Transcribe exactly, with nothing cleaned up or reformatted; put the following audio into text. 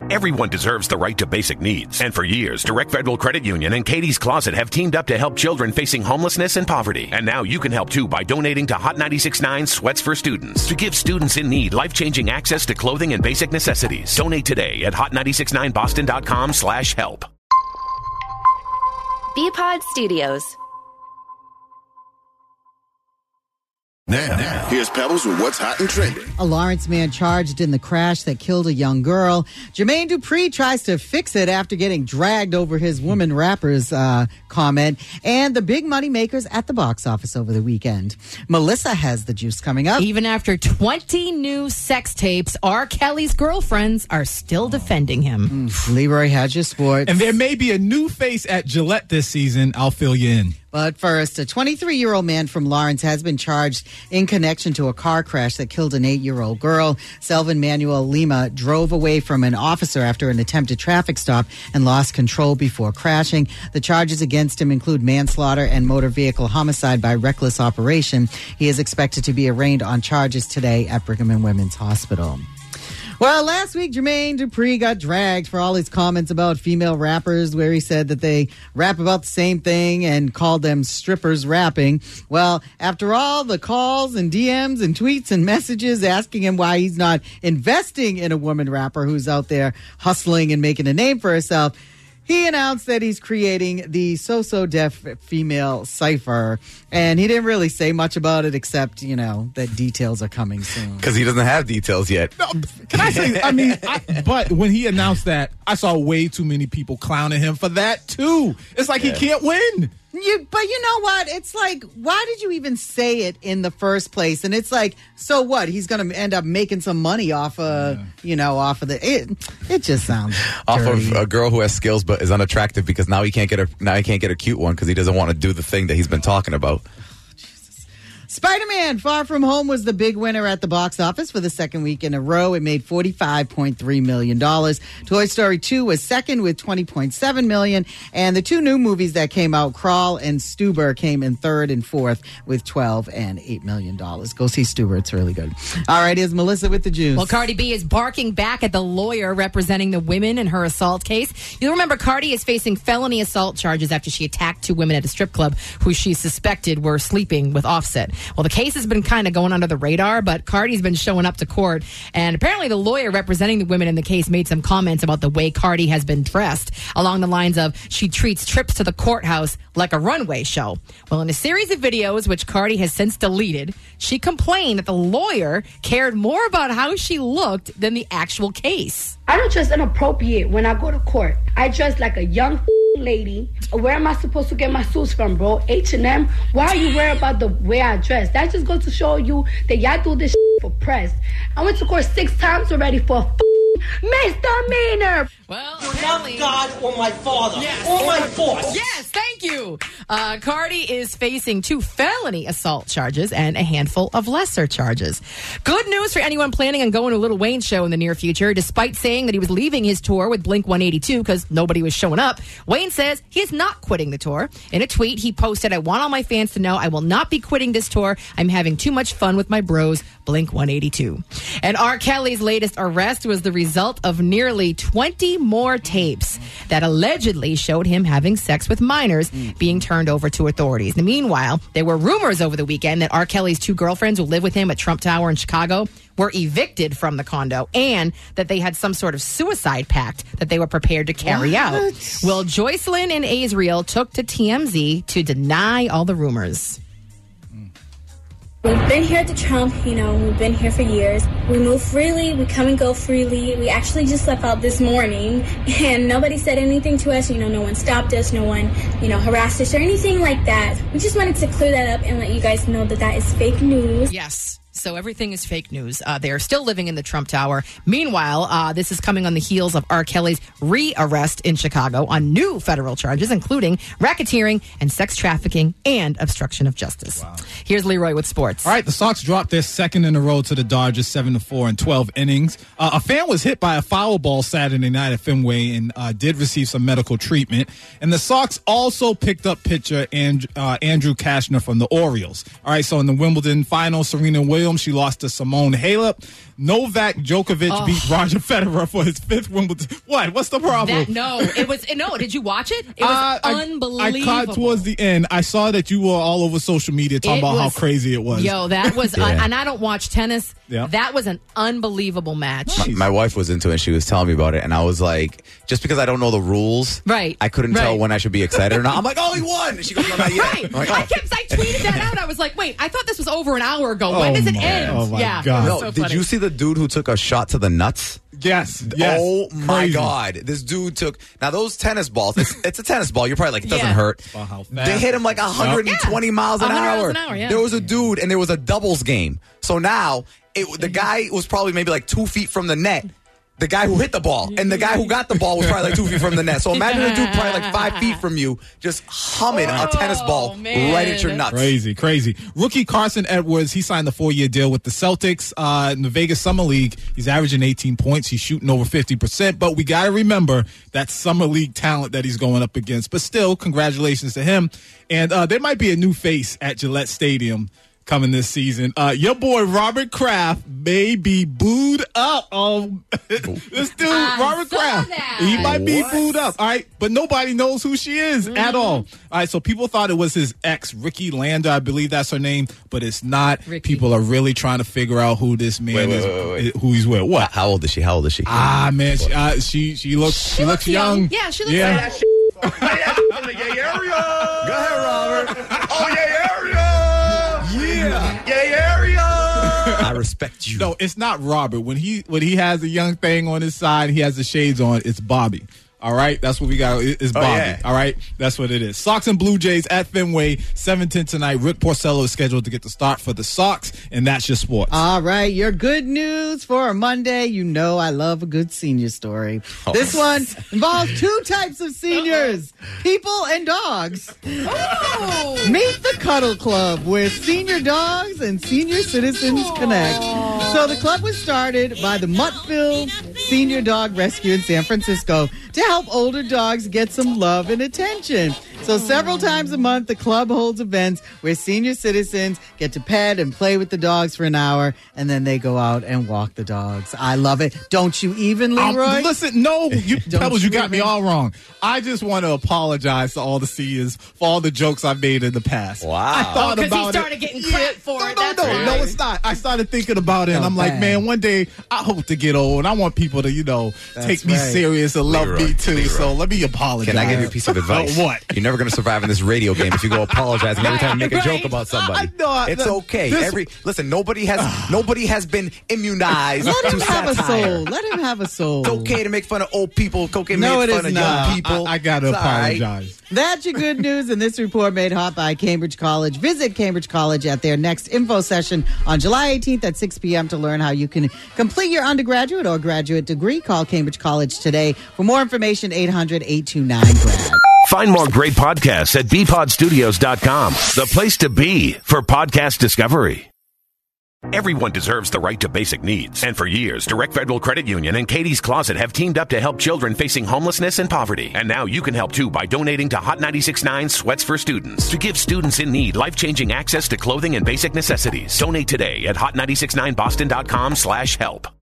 Everyone deserves the right to basic needs. And for years, Direct Federal Credit Union and Katie's Closet have teamed up to help children facing homelessness and poverty. And now you can help too by donating to Hot ninety-six point nine Sweats for Students to give students in need life-changing access to clothing and basic necessities. Donate today at hot nine six nine boston dot com slash help. B-Pod Studios. Now, now, here's Pebbles with what's hot and trending. A Lawrence man charged in the crash that killed a young girl. Jermaine Dupri tries to fix it after getting dragged over his woman rappers uh, comment. And the big money makers at the box office over the weekend. Melissa has the juice coming up. Even after twenty new sex tapes, R. Kelly's girlfriends are still defending him. Mm, Leroy has your sports. And there may be a new face at Gillette this season. I'll fill you in. But first, a twenty-three-year-old man from Lawrence has been charged in connection to a car crash that killed an eight-year-old girl. Selvin Manuel Lima drove away from an officer after an attempted traffic stop and lost control before crashing. The charges against him include manslaughter and motor vehicle homicide by reckless operation. He is expected to be arraigned on charges today at Brigham and Women's Hospital. Well, last week, Jermaine Dupri got dragged for all his comments about female rappers, where he said that they rap about the same thing and called them strippers rapping. Well, after all the calls and D Ms and tweets and messages asking him why he's not investing in a woman rapper who's out there hustling and making a name for herself, he announced that he's creating the So-So Def Female Cypher, and he didn't really say much about it except, you know, that details are coming soon. Because he doesn't have details yet. No, can I say, I mean, I, but when he announced that, I saw way too many people clowning him for that, too. It's like yeah. he can't win. You, but you know what? It's like, why did you even say it in the first place? And it's like, so what? He's going to end up making some money off of, yeah. you know, off of the. It, it just sounds off dirty. of a girl who has skills but is unattractive because now he can't get a now he can't get a cute one because he doesn't want to do the thing that he's been talking about. Spider-Man Far From Home was the big winner at the box office for the second week in a row. It made forty-five point three million dollars. Toy Story two was second with twenty point seven million dollars. And the two new movies that came out, Crawl and Stuber, came in third and fourth with twelve and eight million dollars. Go see Stuber. It's really good. All right, here's Melissa with the juice. Well, Cardi B is barking back at the lawyer representing the women in her assault case. You'll remember Cardi is facing felony assault charges after she attacked two women at a strip club who she suspected were sleeping with Offset. Well, the case has been kind of going under the radar, but Cardi's been showing up to court. And apparently the lawyer representing the women in the case made some comments about the way Cardi has been dressed, along the lines of she treats trips to the courthouse like a runway show. Well, in a series of videos, which Cardi has since deleted, she complained that the lawyer cared more about how she looked than the actual case. I don't dress inappropriate when I go to court. I dress like a young lady. Where am I supposed to get my suits from, bro? H and M? Why are you worried about the way I dress? That just goes to show you that y'all do this for press. I went to court six times already for a misdemeanor. Well, you're not God or my father yes. or my boss. Yes, thank you. Uh, Cardi is facing two felony assault charges and a handful of lesser charges. Good news for anyone planning on going to a Lil Wayne show in the near future. Despite saying that he was leaving his tour with Blink one eighty-two because nobody was showing up, Wayne says he is not quitting the tour. In a tweet, he posted, "I want all my fans to know I will not be quitting this tour. I'm having too much fun with my bros, Blink one eighty-two. And R. Kelly's latest arrest was the result of nearly twenty more tapes that allegedly showed him having sex with minors being turned over to authorities. And meanwhile, there were rumors over the weekend that R. Kelly's two girlfriends who live with him at Trump Tower in Chicago were evicted from the condo and that they had some sort of suicide pact that they were prepared to carry what? out. Well, Joycelyn and Azriel took to T M Z to deny all the rumors. We've been here at the Trump, you know, we've been here for years. We move freely, we come and go freely. We actually just left out this morning and nobody said anything to us. You know, no one stopped us, no one, you know, harassed us or anything like that. We just wanted to clear that up and let you guys know that that is fake news. Yes. So everything is fake news. Uh, they are still living in the Trump Tower. Meanwhile, uh, this is coming on the heels of R. Kelly's re-arrest in Chicago on new federal charges, including racketeering and sex trafficking and obstruction of justice. Wow. Here's Leroy with sports. All right, the Sox dropped their second in a row to the Dodgers, seven to four in twelve innings. Uh, a fan was hit by a foul ball Saturday night at Fenway and uh, did receive some medical treatment. And the Sox also picked up pitcher and, uh, Andrew Kashner from the Orioles. All right, so in the Wimbledon final, Serena Williams home. She lost to Simone Halep. Novak Djokovic Oh. beat Roger Federer for his fifth Wimbledon. What? What's the problem? That, no, it was no. Did you watch it? It was Uh, I- unbelievable. I caught towards the end. I saw that you were all over social media talking It about was- how crazy it was. Yo, that was, Yeah. un- and I don't watch tennis. Yeah. That was an unbelievable match. My, my wife was into it and she was telling me about it, and I was like, just because I don't know the rules, Right. I couldn't tell Right. when I should be excited or not. I'm like, oh, he won. And she goes, no, not yet. Right. I'm like, I oh. kept, I tweeted that out. I was like, wait, I thought this was over an hour ago. When Oh does it my- end? oh my yeah. God. it was No, so did funny. you see the dude who took a shot to the nuts? Yes. yes. Oh my Crazy. God! This dude took now those tennis balls. It's, it's a tennis ball. You're probably like it doesn't Yeah. hurt. Wow, how fast. They hit him like one hundred twenty Yeah. miles an one hundred hour. miles an hour, yeah. There was a dude and there was a doubles game. So now it, the guy was probably maybe like two feet from the net. The guy who hit the ball and the guy who got the ball was probably like two feet from the net. So imagine a dude probably like five feet from you just humming a tennis ball man. right at your nuts. Crazy, crazy. Rookie Carson Edwards, he signed the four-year deal with the Celtics uh, in the Vegas Summer League. He's averaging eighteen points. He's shooting over fifty percent. But we got to remember that Summer League talent that he's going up against. But still, congratulations to him. And uh, there might be a new face at Gillette Stadium coming this season. Uh, your boy Robert Kraft may be booed up. Oh, this dude, I Robert saw Kraft, that. he might be What? booed up. All right, but nobody knows who she is Mm-hmm. at all. All right, so people thought it was his ex, Ricky Landa, I believe that's her name, but it's not. Ricky. People are really trying to figure out who this man Wait, wait, is, wait, wait. who he's with. What? How old is she? How old is she? Ah, man, she, uh, she she looks she, looks, looks young. young. Yeah, she looks yeah. young. From the gay area. Go ahead, Robert. Oh, yeah, area. Yeah. Gay area. I respect you. No, it's not Robert. When he when he has a young thing on his side, he has the shades on. It's Bobby. All right, that's what we got. It's Bobby. yeah. All right, that's what it is. Sox and Blue Jays at Fenway, seven ten tonight. Rick Porcello is scheduled to get the start for the Sox, and that's your sports. All right, your good news for a Monday. You know I love a good senior story. This one involves two types of seniors, people and dogs. Oh. Meet the Cuddle Club, where senior dogs and senior citizens connect. So the club was started by the Muttville Senior Dog Rescue in San Francisco to help older dogs get some love and attention. So several times a month, the club holds events where senior citizens get to pet and play with the dogs for an hour, and then they go out and walk the dogs. I love it. Don't you even, Um, Leroy? listen, no, you, Don't Pebbles, you you got me even- all wrong. I just want to apologize to all the seniors for all the jokes I've made in the past. Wow. I thought Oh, 'cause he about started it. getting crap for no, it. No, That's no, why. no, it's not. I started thinking about it, and Oh, I'm like, bad. man, one day I hope to get old, and I want people to, you know, That's take me right. serious and love Leroy, me too. Leroy. So let me apologize. Can I give you a piece of advice? Uh, what? You're never going to survive in this radio game if you go apologizing every time you make a Right. joke about somebody. I know, I- it's the- okay. this- Every listen, nobody has nobody has been immunized Let to him have a satire. soul. Let him have a soul. It's okay to make fun of old people. It's okay to No, make it fun is of not. young people. I, I got to It's all right. apologize. That's your good news, and this report made hot by Cambridge College. Visit Cambridge College at their next info session on July eighteenth at six p.m. to learn how you can complete your undergraduate or graduate degree. Call Cambridge College today. For more information, eight hundred, eight two nine, grad. Find more great podcasts at b pod studios dot com, the place to be for podcast discovery. Everyone deserves the right to basic needs. And for years, Direct Federal Credit Union and Katie's Closet have teamed up to help children facing homelessness and poverty. And now you can help too by donating to Hot ninety-six point nine Sweats for Students to give students in need life-changing access to clothing and basic necessities. Donate today at hot nine six nine boston dot com slash help.